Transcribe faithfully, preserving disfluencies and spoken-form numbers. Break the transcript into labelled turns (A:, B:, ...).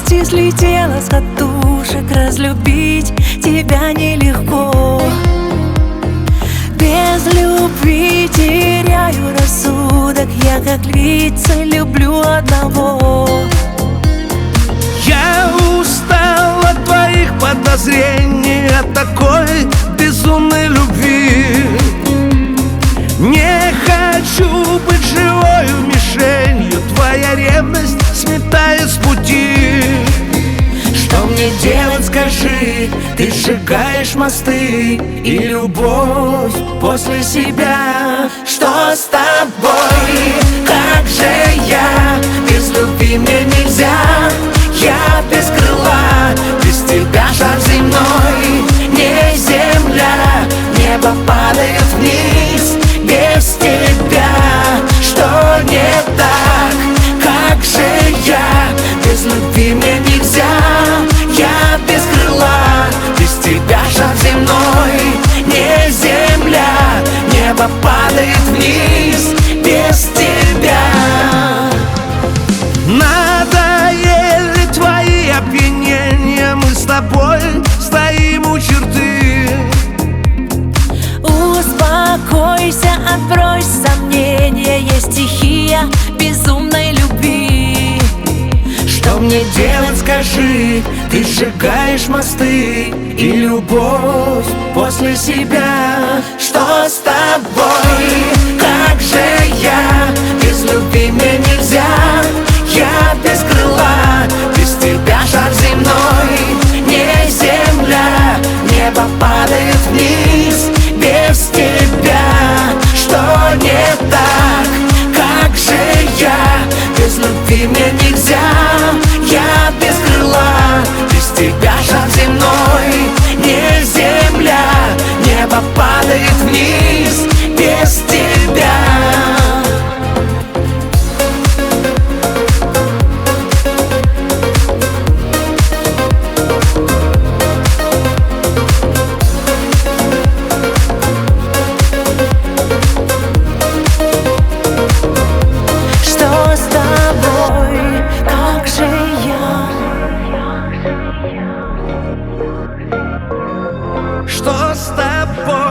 A: почти слетела с катушек. Разлюбить тебя нелегко. Без любви теряю рассудок. Я как львица люблю одного.
B: Я устал от твоих подозрений, от такой безумной любви. Не хочу быть живою мишенью, твоя ревность сметает с пути.
A: Что мне делать, скажи? Ты сжигаешь мосты и любовь после себя. Что с тобой? Как же я? Без любви мне нельзя. Я без крыла, без тебя шар земной. Не земля, небо падает вниз. Без тебя что не так? Как же я? Без любви мне нельзя. Я без крыла, без тебя шар земной. Не земля, небо падает вниз. Без тебя.
B: Надоели твои опьянения, мы с тобой стоим у черты.
A: Успокойся, отбрось сомнения. Есть стихия безумной любви. Что мне делать, скажи? Ты сжигаешь мосты и любовь после себя. Что с тобой? Как же я? Без любви мне нельзя. Я без крыла, без тебя шар земной. Не земля, небо падает вниз. Без тебя что не так? Как же я? Без любви мне нельзя. Я без крыла, без тебя шар земной. Не земля, небо падает вниз. Без тебя.
B: Что с тобой?